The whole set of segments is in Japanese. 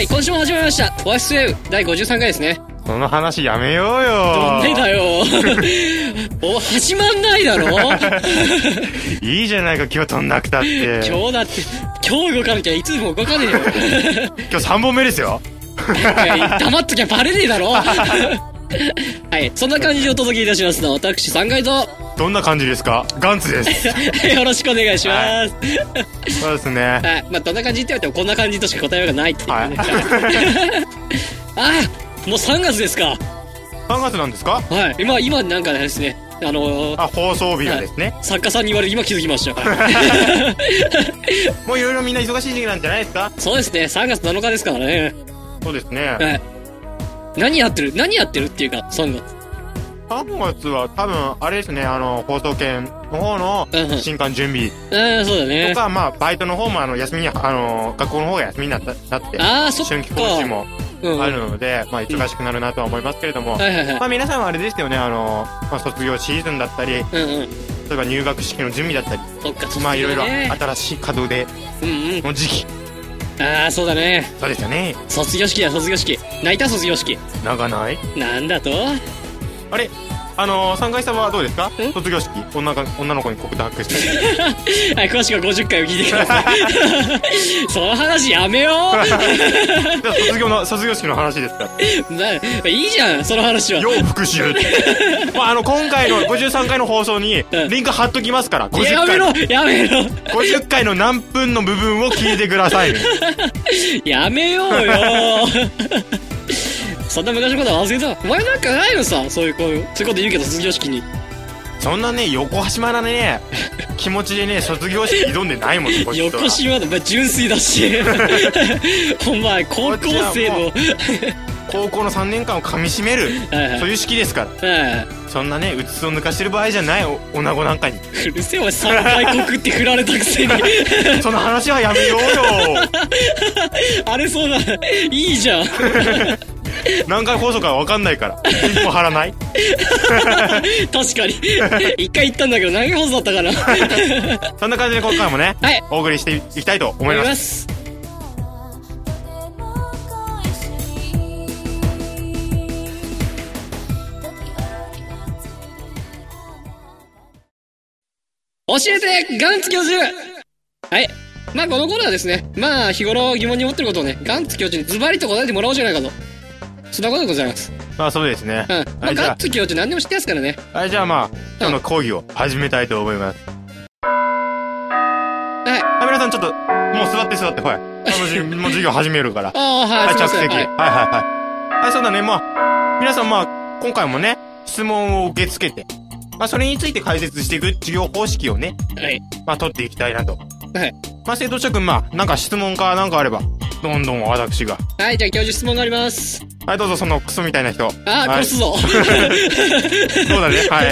はい、今週も始まりました。オアシスウェブ第53回ですね。 その話やめようよ。 なんでだよ。始まんないだろ。 いいじゃないか、今日撮んなくたって。 今日だって、今日動かなきゃいつも動かねえよ。 今日3本目ですよ。 黙っときゃバレねえだろ。はい、そんな感じでお届けいたしますのは私3回と。 どんな感じですか？ガンツです。 よろしくお願いします。はい、 そうですね。 はい、まあどんな感じって言われてもこんな感じとしか答えようがないっていうね。はい、ああ、もう3月ですか。 3月なんですか？ はい、今なんかですね、 放送日がですね、 作家さんに言われて今気づきました。 もういろいろみんな忙しい時期なんじゃないですか？ そうですね、3月7日ですからね。 そうですね。 はい。何やってるっていうか、3月。 3月は多分、あれですね、放送研の方の新刊準備。 そうだね。 とか、まあ、バイトの方も休みに、学校の方が休みになって、春季講習もあるので、まあ、忙しくなるなとは思いますけれども、まあ、皆さんはあれですよね、まあ、卒業シーズンだったり、例えば入学式の準備だったり、まあ、いろいろ新しい稼働で、の時期。 ああ、そうだね。 そうですよね。 卒業式だ、卒業式。泣いた卒業式。 泣かない？ なんだと？ あれ3回さんはどうですか？卒業式、女の子に告白して。 はい、詳しくは50回を聞いてください。その話やめよう。 卒業式の話ですから。 いいじゃん、その話は。 要復習。まあ、今回の53回の放送に、リンク貼っときますから、50回。 やめろ 50回の何分の部分を聞いてください。 やめようよ。そんな昔のことは忘れた。お前なんかないのさ、そういうこと言うけど、卒業式に。 そんなね、横島なね、気持ちでね、卒業式挑んでないもんね、こっちは。 横島だ、純粋だし。お前、高校生の。 高校の3年間を噛み締める、そういう式ですから。そんなね、うつつを抜かしてる場合じゃない、女子なんかに。 うるせえ、お前3回告って振られたくせに。 その話はやめようよ。 あれ、そうだ、いいじゃん。 何回放送か分かんないから。一歩張らない？ 確かに。一回言ったんだけど何回放送だったかな。 そんな感じで今回もね、お送りしていきたいと思います。 教えてガンツ教授。はい、まあこの頃はですね、まあ日頃疑問に思ってることをね、ガンツ教授にズバリと答えてもらおうじゃないかと、そんなことでございます。 まあそうですね。 まあガンツ教授何でも知ってますからね。 はい、じゃあまあ今日の講義を始めたいと思います。はい、皆さんちょっともう座ってほい。もう授業始めるから。 はい、 着席。はい、そうだね。まあ皆さん、まあ今回もね、質問を受け付けて、まあそれについて解説していく授業方式をね、まあ取っていきたいなと。はい。まあ生徒諸君、まあなんか質問かなんかあれば、どんどん私が。 はい、じゃあ教授質問があります。 はい、どうぞ、そのクソみたいな人。 殺すぞ。 そうだね、はい。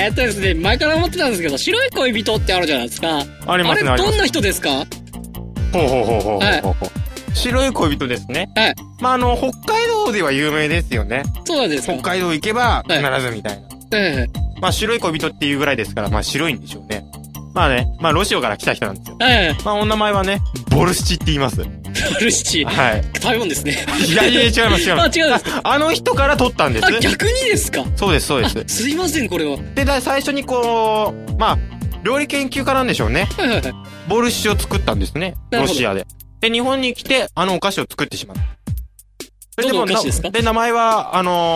ですね、前から思ってたんですけど、白い恋人ってあるじゃないですか。 ありますね、 あれどんな人ですか？ ほう。白い恋人ですね。はい。まあ北海道では有名ですよね。 そうなんですか。 北海道行けば必ずみたいな。まあ白い恋人っていうぐらいですから、まあ白いんでしょうね。まあね、まあロシアから来た人なんですよ。まあお名前はね、ボルシチって言います。ボルシチ。はい。食べ物ですね。 いや、違います。 違うんですか。 あの人から取ったんです。 逆にですか？ そうです。 すいません、これは。 で、最初にまあ、料理研究家なんでしょうね。ボルシチを作ったんですね。ロシアで。で、日本に来て、お菓子を作ってしまった。 どのお菓子ですか？ で、名前は、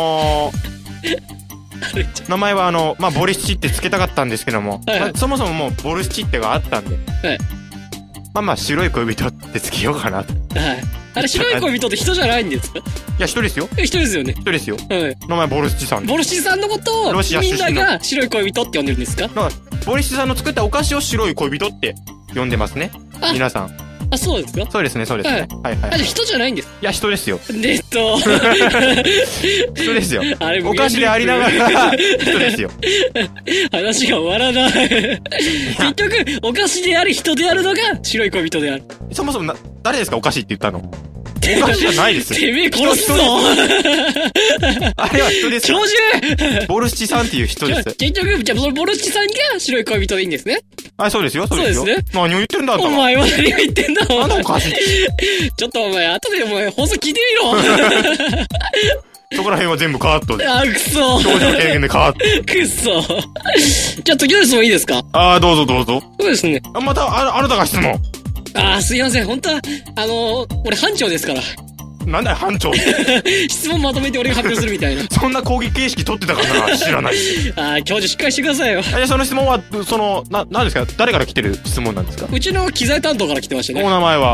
まあ、ボルシチって付けたかったんですけども、そもそももうボルシチってがあったんで、まあ、白い恋人って付けようかなと。 あれ、白い恋人って人じゃないんですか？いや、人ですよ。 人ですよね。 人ですよ。名前ボルシチさん。 ボルシチさんのことを、みんなが白い恋人って呼んでるんですか？ ボルシチさんの作ったお菓子を白い恋人って呼んでますね。皆さん。 そうですか？ そうですね。はい。 じゃあ人じゃないんです。 いや、人ですよ。 人ですよ。あれ、お菓子でありながら、人ですよ。 話が終わらない。結局、お菓子であり人であるのが白い恋人である。 そもそも誰ですか？お菓子って言ったの。お菓子じゃないですよ。 てめえ殺すぞ。 あれは人です。 教授ボルシチさんっていう人です。 結局、じゃあそのボルシチさんが白い恋人でいいんですね。 そうですよ、そうですよ。そうですね。何を言ってるんだ、 お前は何を言ってんだ、お前。 おかしい。 ちょっとお前、後でお前、放送聞いてみろ。 そこら辺は全部カットで。 くそ。 表情経験でカット。 くそ。じゃあ次の質問いいですか？ どうぞどうぞ。 そうですね。 また、あなたが質問。 すいません。本当は、俺班長ですから。 なんだよ、班長。 質問まとめて俺が発表するみたいな。 そんな講義形式取ってたかな知らないし。 教授しっかりしてくださいよ。 その質問は、何ですか？誰から来てる質問なんですか？ うちの機材担当から来てましたね。 お名前は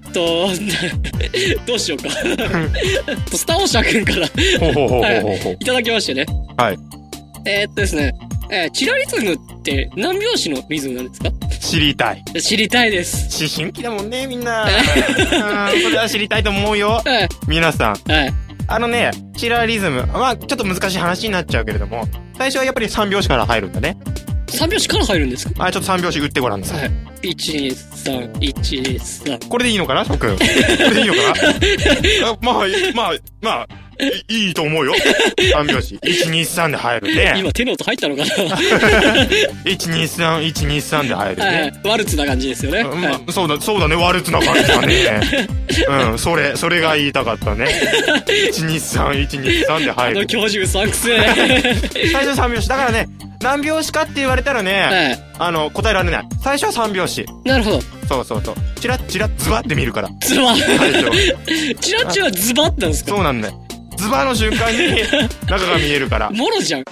どうしようか。スターオーシャー君から。いただきましてね。 はい。 ですね。チラリズムって何拍子のリズムなんですか？ 知りたい。 知りたいです。 思春期だもんね、みんな。それは知りたいと思うよ。皆さん。チラリズム。ちょっと難しい話になっちゃうけれども、最初はやっぱり3拍子から入るんだね。 3拍子から入るんですか？ ちょっと3拍子打ってごらんなさい。 1、2、3、1、2、3。 これでいいのかな、諸君。これでいいのかな？いいと思うよ。3拍子。1、2、3で入るね。 今手の音入ったのかな？ 1、2、3、1、2、3で入るね。 ワルツな感じですよね。 そうだね、ワルツな感じだね。それが言いたかったね。1、2、3、1、2、3で入る。 教授うさんくせえ。 最初3拍子。だからね、何拍子かって言われたらね、答えられない。最初は3拍子。 なるほど。 そう。チラッチラッズバって見るから。 ズバチラッチラズバってなんですか？ そうなんだよ。ズバの瞬間に中が見えるから。 もろじゃん。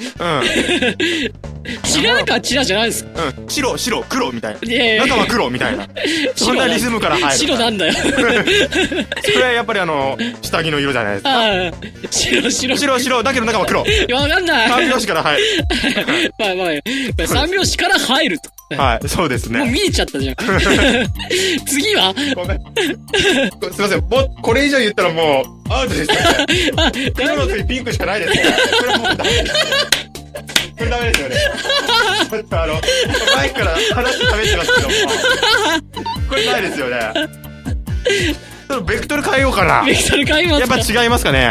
チラかチラじゃないですか？ 白、黒みたいな。中は黒みたいな。そんなリズムから入る。 白なんだよ。 それはやっぱり下着の色じゃないですか。白。だけど中は黒。 わかんない。 3拍子から入る。 3拍子から入ると。 はい、そうですね。 もう見えちゃったじゃん。次は？ ごめん。すいません。これ以上言ったらもう、アウトですよね。黒の次ピンクしかないですね。これはもうダメです。これダメですよね。ちょっとマイクから話して喋ってますけども。これないですよね。ちょっとベクトル変えようかな。 ベクトル変えますか？ やっぱ違いますかね。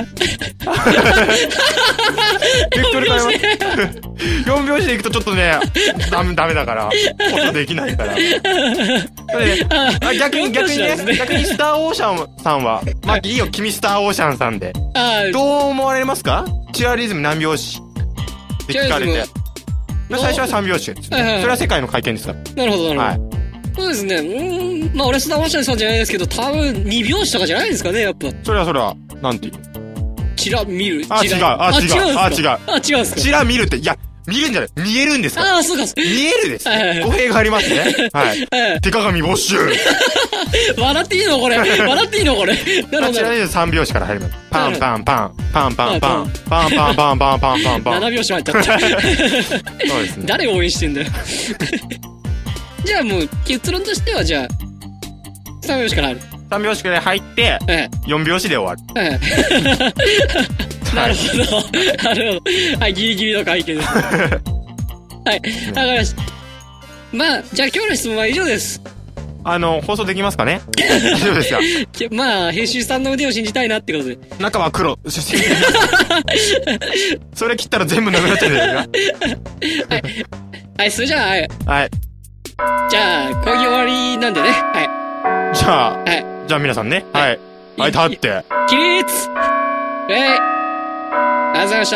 ベクトル変えます。4拍子でいくとちょっとね、ダメだから。ことできないから。逆にスターオーシャンさんは、いいよ、君スターオーシャンさんで。どう思われますか？チラリズム何拍子って聞かれて。最初は3拍子です。それは世界の会見ですから。 なるほど。そうですね。俺スターオーシャンさんじゃないですけど、多分2拍子とかじゃないですかね、やっぱ。それは、なんていうの？ チラ見る。 違う。違うんですか？チラ見るって、いや、見るんじゃない、見えるんですか？ そうか。 見えるです。語弊がありますね。はい。手鏡ウォッシュ。 笑っていいのこれ。なるほど。 ちなみに3拍子から入ります。パンパンパン。パンパンパン。パンパンパンパンパンパンパン。 7拍子入った。そうですね。誰応援してんだよ。じゃあもう、結論としてはじゃあ、3拍子から入る。 3拍子から入って、4拍子で終わる。 なるほど。はい、ギリギリの会見です。はい、わかりました。じゃあ今日の質問は以上です。 放送できますかね？大丈夫ですか？ 編集さんの腕を信じたいなってことで。 中は黒。それ切ったら全部なくなっちゃうんじゃないですか？ はい、それじゃあ、はい。じゃあ、講義終わりなんでね。はい。 じゃあ皆さんね。はい。立って。 起立！ありがとうございました。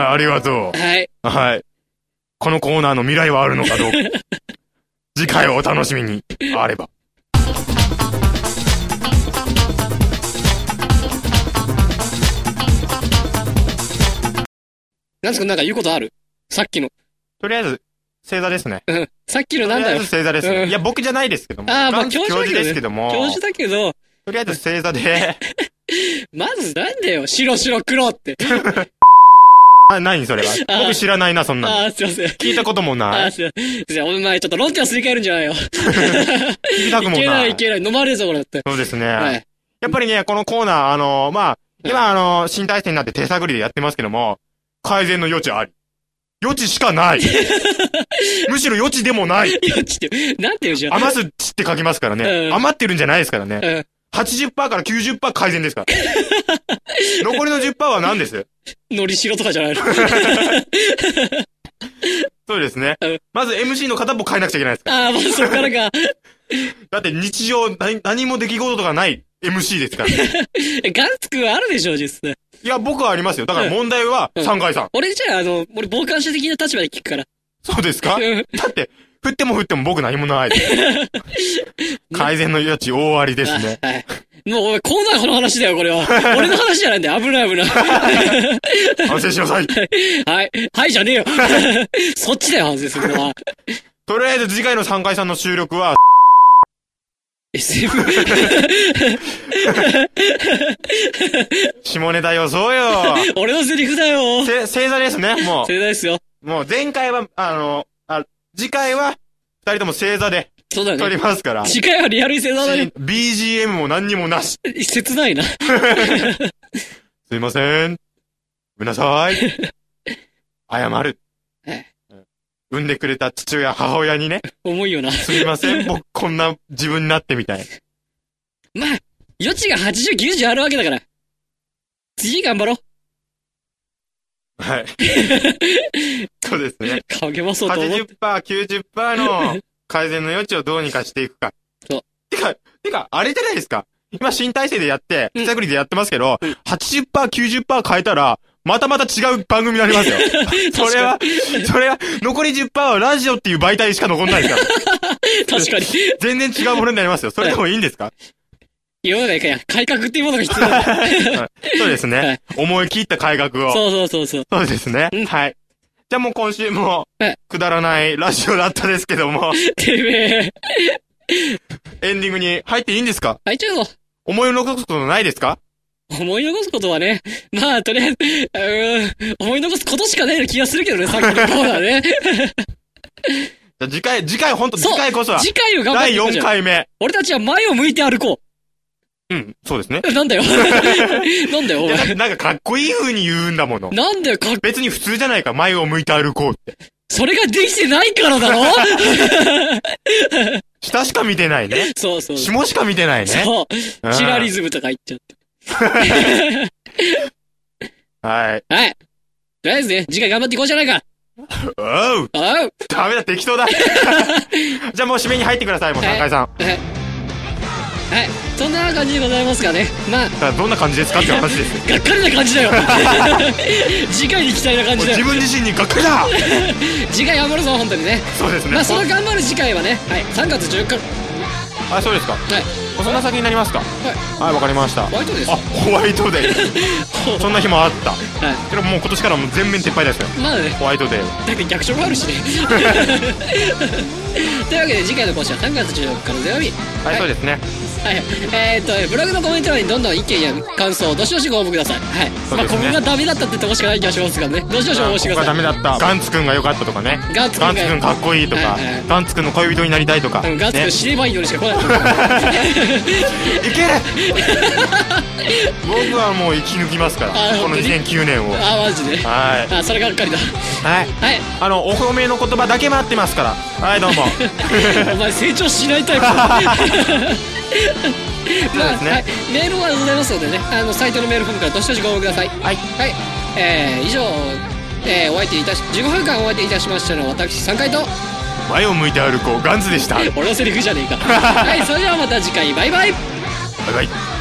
ありがとう。はい。このコーナーの未来はあるのかどうか。次回をお楽しみに。あれば。 なんか言うことある？さっきの。 とりあえず、正座ですね。 さっきのなんだよ。 とりあえず正座です。いや、僕じゃないですけども。 教授ですけども。 教授だけど。 とりあえず正座で。 まずなんだよ、白黒って。 何それは。僕知らないな、そんなの。 すいません。 聞いたこともない。 すいません。お前ちょっと論点をすり替えるんじゃないよ。 聞きたくもない。 いけない。飲まれるぞ、これだって。 そうですね。やっぱりね、このコーナー、今新体制になって手探りでやってますけども、改善の余地あり。余地しかない。むしろ余地でもない。 余地って、なんて言うじゃん。 余す地って書きますからね。余ってるんじゃないですからね。 80% から 90% 改善ですから。残りの 10% は何です？ のりしろとかじゃないの？ そうですね。まず MC の片っぽ変えなくちゃいけないですから。 ああ、まずそっからか。 だって日常何も出来事とかない MC ですから。 ガンツくんはあるでしょ、実際。 いや、僕はありますよ。だから問題は3回さん。 俺じゃあ、俺傍観者的な立場で聞くから。 そうですか？だって、振っても僕何もない。改善の余地大ありですね。 はい。もう、コーナーの話だよ、これは。俺の話じゃないんだよ。危ない危ない。 反省しなさい。 はい。はいじゃねえよ。そっちだよ、反省するのは。 とりあえず次回の3回さんの収録は、 SF？ 下ネタ予想よ。 俺のセリフだよ。 正座ですね、もう。 正座ですよ。 もう前回は、次回は、二人とも正座で。 そうだね。 撮りますから。 次回はリアルに正座だね。 BGM も何にもなし。 切ないな。すいません。ごめんなさい。謝る。産んでくれた父親、母親にね。 重いよな。 すいません、僕こんな自分になってみたい。 まあ、余地が80、90あるわけだから。次頑張ろう。 はい。そうですね。 励まそうと思って。 80%、90% の改善の余地をどうにかしていくか。 そう。 てか、あれじゃないですか。今新体制でやって、手探りでやってますけど、80%、90% 変えたら、また違う番組になりますよ。それは、残り 10% はラジオっていう媒体しか残んないですから。 確かに。 全然違うものになりますよ。それでもいいんですか？ 世の中や、改革っていうものが必要だ。 そうですね。はい、思い切った改革を。 そう。 そうですね。はい。じゃあもう今週も、くだらないラジオだったですけども。 てめえ。 エンディングに入っていいんですか？ 入っちゃうぞ。 思い残すことないですか？ 思い残すことはね、まあ、とりあえず、思い残すことしかないような気がするけどね、さっきのコーナーね。 次回こそは。 次回を頑張っていこう。 第4回目。 俺たちは前を向いて歩こう。うん、そうですね。 なんだよ。なんだよ、お前。 なんかかっこいい風に言うんだもの。 なんだよ、 別に普通じゃないか、前を向いて歩こうって。 それができてないからだろ？ 下しか見てないね。 そう。 下しか見てないね。 そう。チラリズムとか言っちゃって。 はい。 とりあえずね、次回頑張っていこうじゃないか。 おう。ダメだ、適当だ。じゃあもう締めに入ってください、もう3回さん。 はい。そんな感じでございますかね。まあ。 どんな感じですかって話です。 がっかりな感じだよ。次回に期待な感じだよ。 自分自身にがっかりだ。 次回頑張るぞ、本当にね。 そうですね。 まあ、その頑張る次回はね、はい、3月14日。 あ、そうですか。 はい。 そんな先になりますか。はい、わかりました。 ホワイトデーです。 あ、ホワイトデー。そんな日もあった。はい。けどもう今年からもう全面撤廃ですよ。 まあね。 ホワイトデー。 だって逆色あるしね。というわけで次回の更新は3月14日の土曜日。 はい、そうですね。 はい。ブログのコメント欄にどんどん意見や感想をどしどしご応募ください。はい。まあ、ここがダメだったってとこしかない気がしますがね。どしどし応募してください。 ここがダメだった。ガンツくんが良かったとかね。ガンツくんかっこいいとか。ガンツくんの恋人になりたいとか。 ガンツくん死ねばいいのにしか来ない。 いける。僕はもう生き抜きますから。この2009年を。 マジで。 はい。 それがっかりだ。 はい。お褒めの言葉だけ待ってますから。はい、どうも。 お前成長しないタイプ。まあ、メールはございますのでね、サイトのメールフォームからどしどしご応募ください。はい。以上、15分間お相手いたしましたのは私3回と、 前を向いて歩こうガンズでした。 俺のセリフじゃねえか。はい、それではまた次回、バイバイ。 バイバイ。